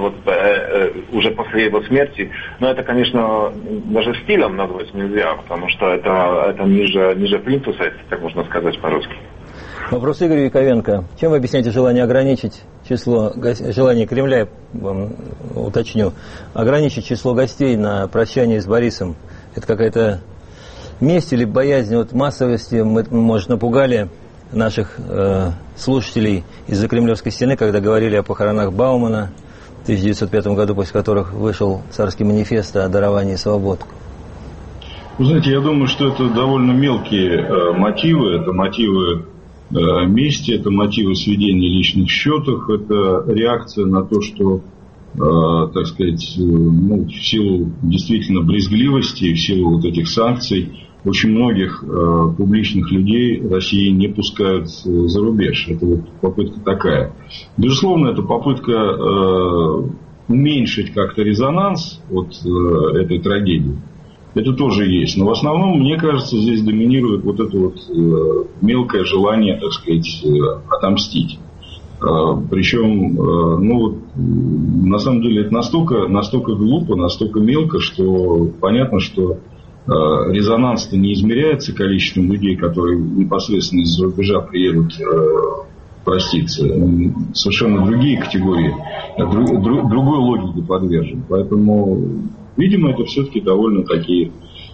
уже после его смерти. Но это, конечно, даже стилем назвать нельзя, потому что это ниже плинтуса, если так можно сказать по-русски. Вопрос Игоря Яковенко. Чем вы объясняете желание ограничить желание Кремля, уточню, ограничить число гостей на прощание с Борисом? Это какая-то месть или боязнь от массовости? Мы, может, напугали наших слушателей из-за Кремлевской стены, когда говорили о похоронах Баумана в 1905 году, после которых вышел царский манифест о даровании свобод. Вы знаете, я думаю, что это довольно мелкие мотивы. Это мотивы мести, это мотивы сведения личных счетов, это реакция на то, что, так сказать, в силу действительно брезгливости, в силу вот этих санкций, очень многих публичных людей России не пускают за рубеж. Это вот попытка такая. Безусловно, это попытка уменьшить как-то резонанс от этой трагедии. Это тоже есть. Но в основном, мне кажется, здесь доминирует вот это вот мелкое желание, так сказать, отомстить. Причем, на самом деле, это настолько глупо, настолько мелко, что понятно, что резонанс-то не измеряется количеством людей, которые непосредственно из-за рубежа приедут проститься. Совершенно другие категории, другой логике подвержены. Поэтому, видимо, это все-таки довольно такие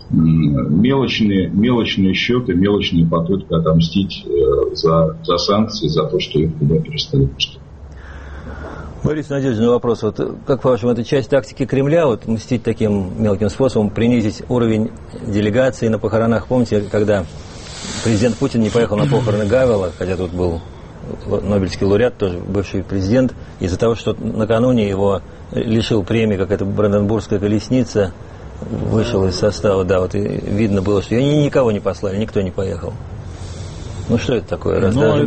мелочные счеты, мелочные попытки отомстить за санкции, за то, что их туда перестали пустить. Борис Надеждин, вопрос. Вот как, по-вашему, это часть тактики Кремля, вот мстить таким мелким способом, принизить уровень делегации на похоронах? Помните, когда президент Путин не поехал на похороны Гавела, хотя тут был Нобелевский лауреат, тоже бывший президент, из-за того, что накануне его лишил премии, как это Бранденбургская колесница, вышел из состава, да, вот и видно было, что они никого не послали, никто не поехал. Ну, что это такое?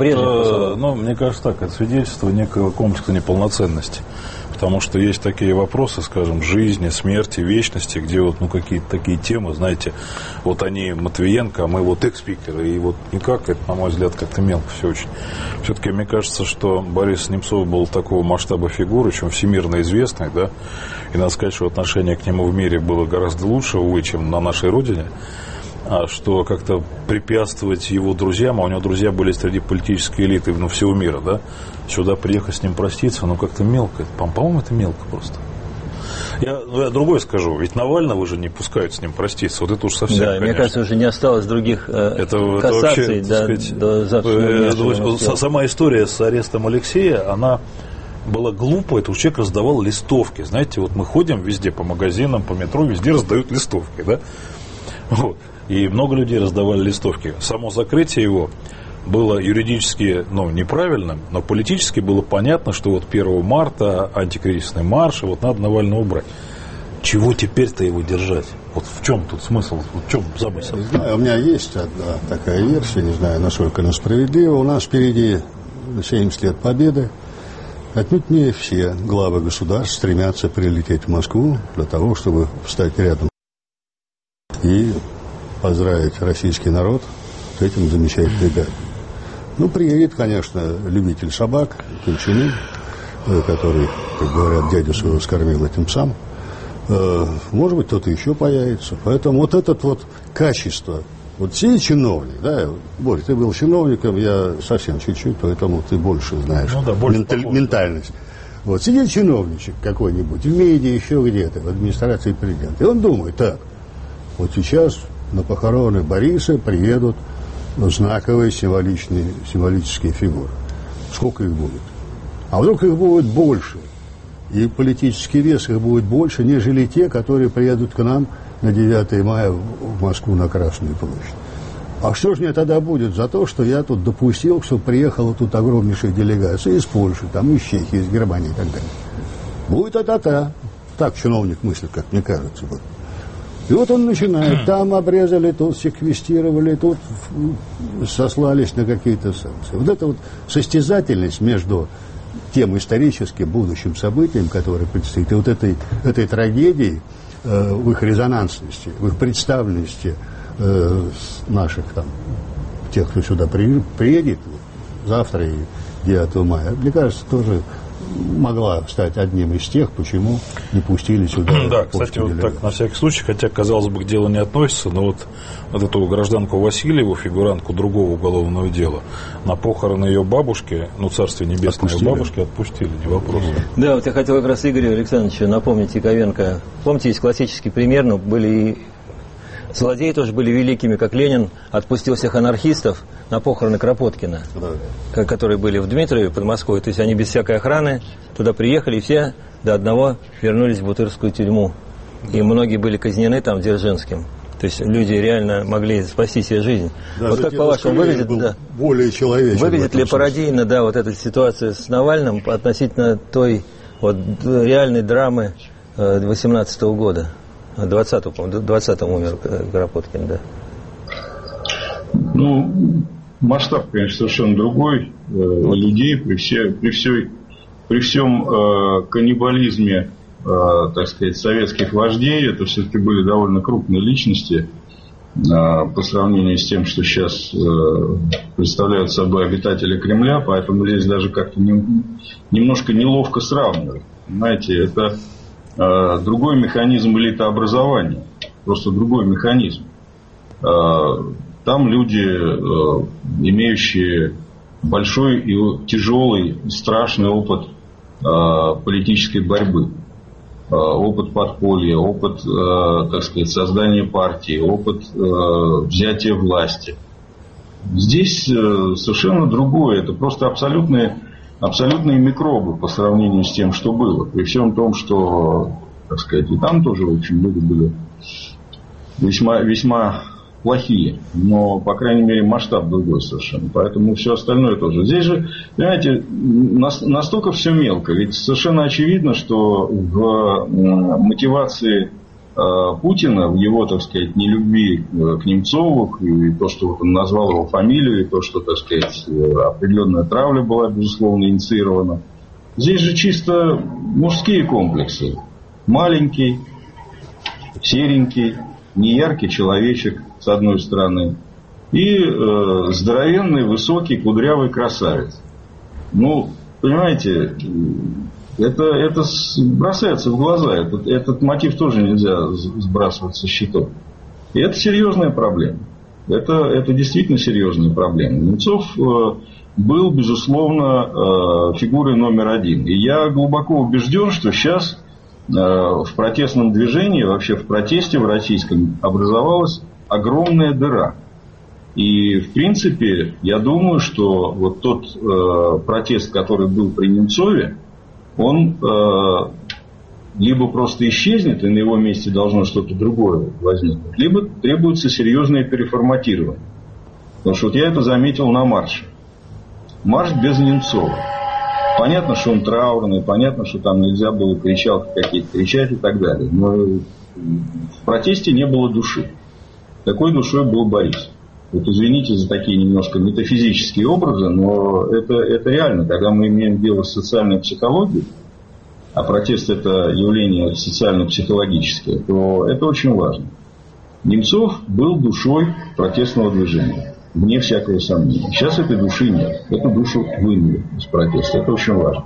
Мне кажется так, это свидетельство некого комплекса неполноценности. Потому что есть такие вопросы, скажем, жизни, смерти, вечности, где вот, какие-то такие темы, знаете, вот они Матвиенко, а мы вот экс-спикеры, и вот никак, это, на мой взгляд, как-то мелко все очень. Все-таки мне кажется, что Борис Немцов был такого масштаба фигуры, чем всемирно известный, да, и надо сказать, что отношение к нему в мире было гораздо лучше, увы, чем на нашей родине. А что как-то препятствовать его друзьям, а у него друзья были среди политической элиты всего мира, да, сюда приехать с ним проститься, как-то мелко. По-моему, это мелко просто. Я другое скажу, ведь Навального же не пускают с ним проститься, вот это уж совсем, да, мне кажется, уже не осталось других кассаций до завтрашнего. Сама история с арестом Алексея, она была глупая, это человек раздавал листовки, знаете, вот мы ходим везде по магазинам, по метро, везде раздают листовки, да, вот. И много людей раздавали листовки. Само закрытие его было юридически неправильным, но политически было понятно, что вот 1 марта антикризисный марш, и вот надо Навального убрать. Чего теперь-то его держать? Вот в чем тут смысл, в чем замысел? Не знаю, у меня есть одна такая версия, не знаю, насколько она справедлива. У нас впереди 70 лет победы. Отнюдь не все главы государств стремятся прилететь в Москву для того, чтобы встать рядом и поздравить российский народ с этим замечательным датой. Приедет, конечно, любитель собак, Кунчины, который, как говорят, дядю своего скормил этим сам. Может быть, кто-то еще появится. Поэтому вот это вот качество. Вот все чиновники, да, Борь, ты был чиновником, я совсем чуть-чуть, поэтому ты больше знаешь ментальность. Вот сидит чиновничек какой-нибудь в МИДе, еще где-то, в администрации президента, и он думает, так, вот сейчас на похороны Бориса приедут знаковые символические фигуры. Сколько их будет? А вдруг их будет больше, и политический вес их будет больше, нежели те, которые приедут к нам на 9 мая в Москву на Красную площадь. А что же мне тогда будет за то, что я тут допустил, что приехала тут огромнейшая делегация из Польши, там из Чехии, из Германии и так далее. Будет это-то. Так чиновник мыслит, как мне кажется. И вот он начинает, там обрезали, тут секвестировали, тут сослались на какие-то санкции. Вот эта вот состязательность между тем историческим будущим событием, которое предстоит, и вот этой трагедией в их резонансности, в их представленности наших там, тех, кто сюда приедет завтра и 9 мая, мне кажется, тоже могла стать одним из тех, почему не пустили сюда. Да, кстати, вот так на всякий случай, хотя, казалось бы, к делу не относится, но вот эту гражданку Васильеву, фигурантку другого уголовного дела, на похороны ее бабушки, царствие небесное, бабушки отпустили, не вопрос. Да, вот я хотел как раз Игорю Александровичу напомнить Яковенко. Помните, есть классический пример, были и злодеи тоже были великими, как Ленин отпустил всех анархистов на похороны Кропоткина, которые были в Дмитрове под Москвой. То есть они без всякой охраны туда приехали, и все до одного вернулись в Бутырскую тюрьму. И многие были казнены там Дзержинским. То есть люди реально могли спасти себе жизнь. Да, вот как по-вашему выглядит, более человечен. Выглядит ли пародийно, вот эта ситуация с Навальным относительно той вот реальной драмы 18-го года? 20-го, по-моему, 20-м умер Кропоткин, да. Ну, масштаб, конечно, совершенно другой. Людей при всем каннибализме, так сказать, советских вождей, это все-таки были довольно крупные личности по сравнению с тем, что сейчас представляют собой обитатели Кремля, поэтому здесь даже как-то немножко неловко сравнивать. Понимаете, это другой механизм элитообразования, просто другой механизм. Там люди, имеющие большой и тяжелый, страшный опыт политической борьбы, опыт подполья, опыт, так сказать, создания партии, опыт взятия власти. Здесь совершенно другое. Это просто абсолютные микробы по сравнению с тем, что было. При всем том, что, так сказать, и там тоже, в общем, люди были весьма плохие, но, по крайней мере, масштаб другой совершенно. Поэтому все остальное тоже. Здесь же, понимаете, настолько все мелко. Ведь совершенно очевидно, что в мотивации Путина, в его, так сказать, нелюбви к Немцову, и то, что он назвал его фамилию, и то, что, так сказать, определенная травля была, безусловно, инициирована. Здесь же чисто мужские комплексы. Маленький, серенький, неяркий человечек, с одной стороны, и здоровенный, высокий, кудрявый красавец. Ну, понимаете, это бросается в глаза. Этот мотив тоже нельзя сбрасывать со счетов. И это серьезная проблема. Это действительно серьезная проблема. Немцов был, безусловно, фигурой номер один. И я глубоко убежден, что сейчас в протестном движении, вообще в протесте в российском образовалась огромная дыра. И, в принципе, я думаю, что вот тот протест, который был при Немцове, он либо просто исчезнет, и на его месте должно что-то другое возникнуть, либо требуется серьезное переформатирование. Потому что вот я это заметил на марше. Марш без Немцова. Понятно, что он траурный, понятно, что там нельзя было кричалки какие-то кричать и так далее. Но в протесте не было души. Такой душой был Борис. Вот извините за такие немножко метафизические образы, но это реально. Когда мы имеем дело с социальной психологией, а протест это явление социально-психологическое, то это очень важно. Немцов был душой протестного движения, вне всякого сомнения. Сейчас этой души нет. Эту душу вынули из протеста. Это очень важно.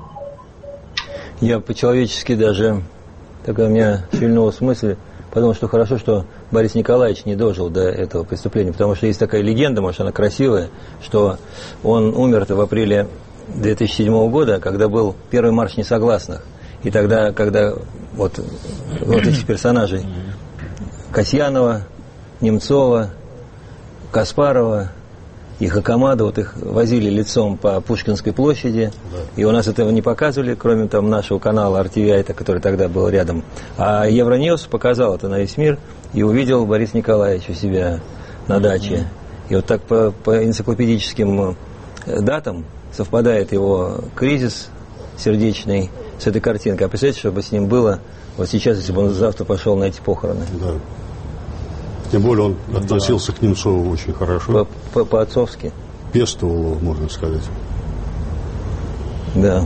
Я по-человечески даже, такая у меня шевельнулась мысль, подумал, что хорошо, что Борис Николаевич не дожил до этого преступления, потому что есть такая легенда, может, она красивая, что он умер-то в апреле 2007 года, когда был первый марш несогласных. И тогда, когда вот этих персонажей Касьянова, Немцова, Каспарова и Хакамада, вот их возили лицом по Пушкинской площади, и у нас этого не показывали, кроме там нашего канала RTVI, который тогда был рядом. А Евроньюс показал это на весь мир, и увидел Борис Николаевич у себя на даче. И вот так по энциклопедическим датам совпадает его кризис сердечный с этой картинкой. А представляете, что бы с ним было вот сейчас, если бы он завтра пошел на эти похороны? Да. Тем более он относился к Немцову очень хорошо. По-отцовски. Пестовал его, можно сказать. Да.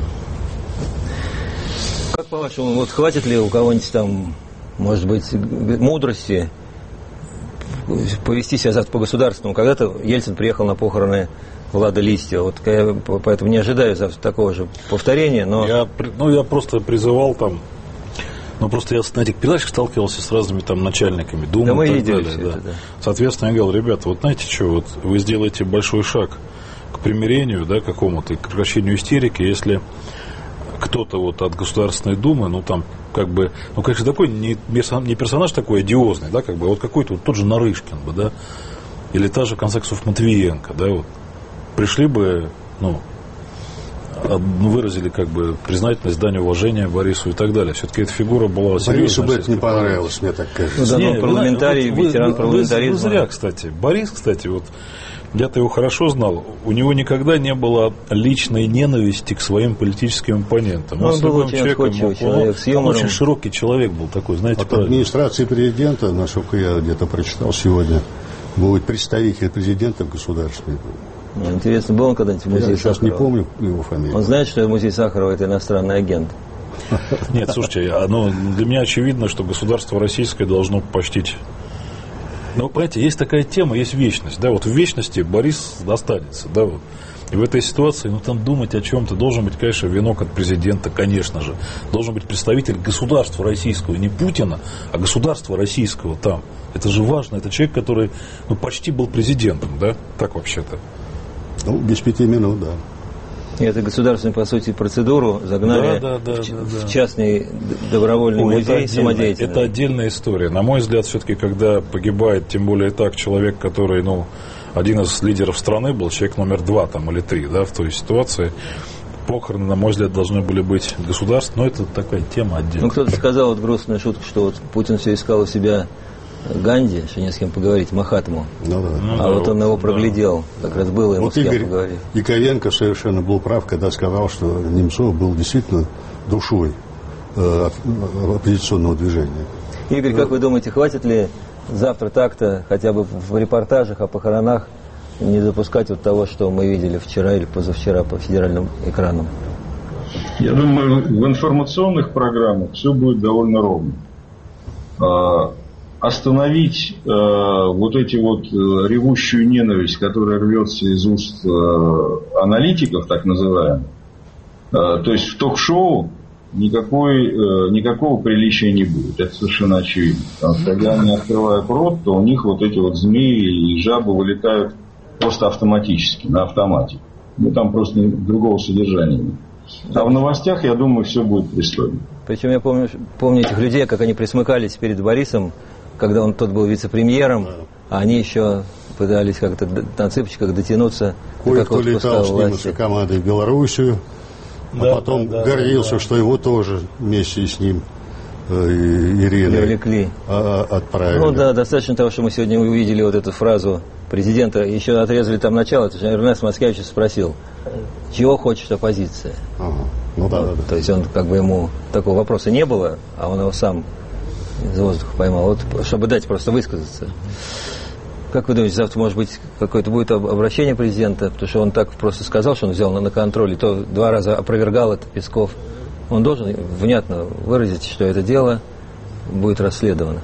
Как по-вашему, вот хватит ли у кого-нибудь там, может быть, мудрости повести себя завтра по-государственному? Когда-то Ельцин приехал на похороны Влада Листьева. Вот я поэтому не ожидаю завтра такого же повторения, но... Я просто призывал там. Но просто я на этих передачах сталкивался с разными там начальниками Думы, да, мы и так видели далее. Все да. это, да. Соответственно, я говорил, ребята, вот знаете что, вот вы сделаете большой шаг к примирению, да, какому-то, к прекращению истерики, если кто-то вот от Государственной Думы, ну там как бы, ну конечно такой не персонаж такой одиозный, да, как бы вот какой-то вот тот же Нарышкин бы, да, или та же, в конце концов, Матвиенко, да, вот пришли бы, ну, выразили как бы признательность, дань уважения Борису и так далее. Все-таки эта фигура была серьезной. Борису бы это не понравилось, мне так кажется. Ну, да, парламентарий, ветеран парламентаризма. Вы зря, кстати. Борис, кстати, вот я-то его хорошо знал. У него никогда не было личной ненависти к своим политическим оппонентам. Он был очень отходчивый человек, с юмором. Он очень широкий человек был такой, знаете, От администрации президента, насколько я где-то прочитал сегодня, будет представитель президента в государстве. Интересно, был он когда-нибудь в музее Сахарова? Я сейчас не помню его фамилию. Он знает, что музей Сахарова – это иностранный агент? Нет, слушайте, для меня очевидно, что государство российское должно почтить. Но, понимаете, есть такая тема, есть вечность. Да, вот в вечности Борис останется. Да, вот. И в этой ситуации, там думать о чем-то должен быть, конечно, венок от президента, конечно же. Должен быть представитель государства российского, не Путина, а государства российского там. Это же важно. Это человек, который почти был президентом, да? Так вообще-то. Без 5 минут, да. И это государственную, по сути, процедуру загнали в частный добровольный музей самодеятельный. Это отдельная история. На мой взгляд, все-таки, когда погибает, тем более так, человек, который, один из лидеров страны был, человек номер 2 там, или 3, да, в той ситуации, похороны, на мой взгляд, должны были быть государственные, но это такая тема отдельная. Кто-то сказал грустную шутку, что Путин все искал у себя Ганди, что не с кем поговорить, Махатму. Он его проглядел, как раз было ему с кем поговорить. Яковенко совершенно был прав, когда сказал, что Немцов был действительно душой оппозиционного движения. Игорь, как вы думаете, хватит ли завтра так-то, хотя бы в репортажах о похоронах, не допускать того, что мы видели вчера или позавчера по федеральным экранам? Я думаю, в информационных программах все будет довольно ровно. Остановить ревущую ненависть, которая рвется из уст аналитиков, так называемых, то есть в ток-шоу никакого приличия не будет. Это совершенно очевидно. Потому что когда они открывают рот, то у них эти змеи и жабы вылетают просто автоматически, на автомате. Там просто другого содержания нет. А в новостях, я думаю, все будет пристойно. Причем я помню этих людей, как они присмыкались перед Борисом, когда тот был вице-премьером, а они еще пытались как-то на цыпочках дотянуться до какого-то летал с ним с командой в Белоруссию, а потом гордился, что его тоже вместе с ним Ириной отправили. Достаточно того, что мы сегодня увидели эту фразу президента, еще отрезали там начало, это же Эрнест Маскевич спросил, чего хочет оппозиция? То есть он ему такого вопроса не было, а он его сам из воздуха поймал, чтобы дать просто высказаться. Как вы думаете, завтра, может быть, какое-то будет обращение президента, потому что он так просто сказал, что он взял на контроль, и то 2 раза опровергал это Песков. Он должен внятно выразить, что это дело будет расследовано.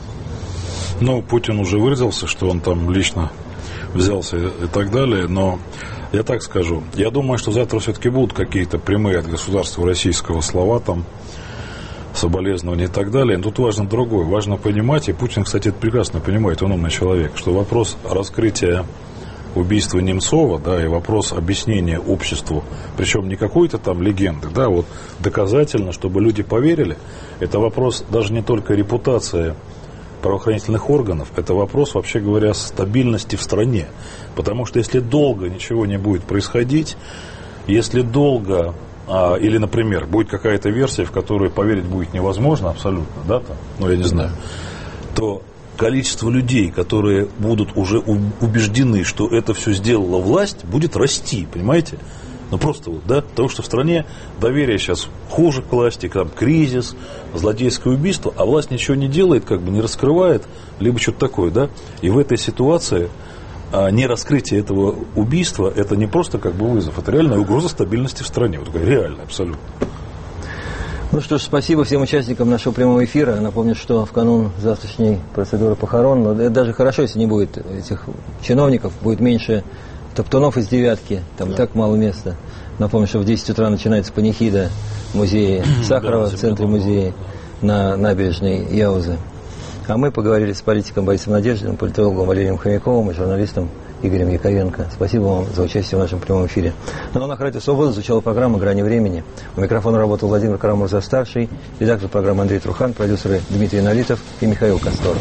Путин уже выразился, что он там лично взялся и так далее, но я так скажу, я думаю, что завтра все-таки будут какие-то прямые от государства российского слова, соболезнования и так далее. Но тут важно другое. Важно понимать, и Путин, кстати, это прекрасно понимает, он умный человек, что вопрос раскрытия убийства Немцова, и вопрос объяснения обществу, причем не какой-то там легенды, доказательно, чтобы люди поверили, это вопрос даже не только репутации правоохранительных органов, это вопрос, вообще говоря, стабильности в стране. Потому что если долго ничего не будет происходить, если долго или, например, будет какая-то версия, в которую поверить будет невозможно абсолютно, я не знаю, то количество людей, которые будут уже убеждены, что это все сделала власть, будет расти, понимаете? Потому что в стране доверие сейчас хуже к власти, кризис, злодейское убийство, а власть ничего не делает, не раскрывает, либо что-то такое, и в этой ситуации не раскрытие этого убийства, это не просто вызов, это реальная угроза стабильности в стране. Реально, абсолютно. Что ж, спасибо всем участникам нашего прямого эфира. Напомню, что в канун завтрашней процедуры похорон, это даже хорошо, если не будет этих чиновников, будет меньше топтунов из девятки, там так мало места. Напомню, что в 10 утра начинается панихида в музее Сахарова, в центре музея на набережной Яузы. А мы поговорили с политиком Борисом Надеждиным, политологом Валерием Хомяковым и журналистом Игорем Яковенко. Спасибо вам за участие в нашем прямом эфире. На волнах Радио Свобода звучала программа «Грани времени». У микрофона работал Владимир Карамурза-старший, редактор программы Андрей Трухан, продюсеры Дмитрий Налитов и Михаил Косторов.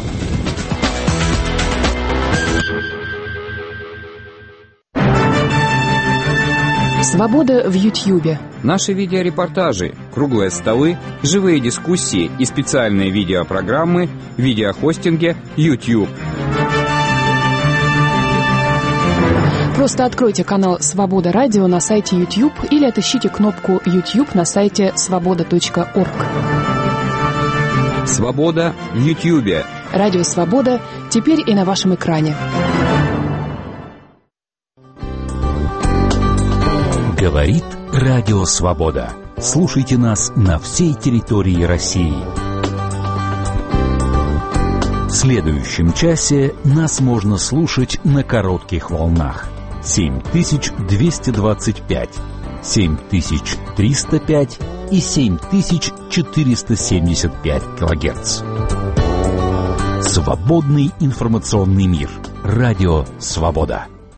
Свобода в Ютьюбе. Наши видеорепортажи, круглые столы, живые дискуссии и специальные видеопрограммы в видеохостинге YouTube. Просто откройте канал «Свобода Радио» на сайте YouTube или отыщите кнопку YouTube на сайте svoboda.org. Свобода в Ютьюбе. Радио «Свобода» теперь и на вашем экране. Говорит Радио Свобода. Слушайте нас на всей территории России. В следующем часе нас можно слушать на коротких волнах. 7225, 7305 и 7475 килогерц. Свободный информационный мир. Радио Свобода.